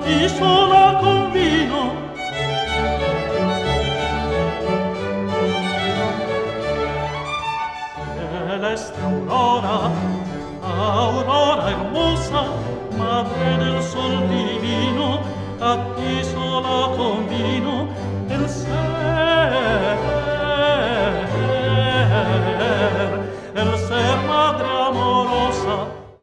y sola con vino. Celeste aurora, aurora hermosa, madre del sol divino, a ti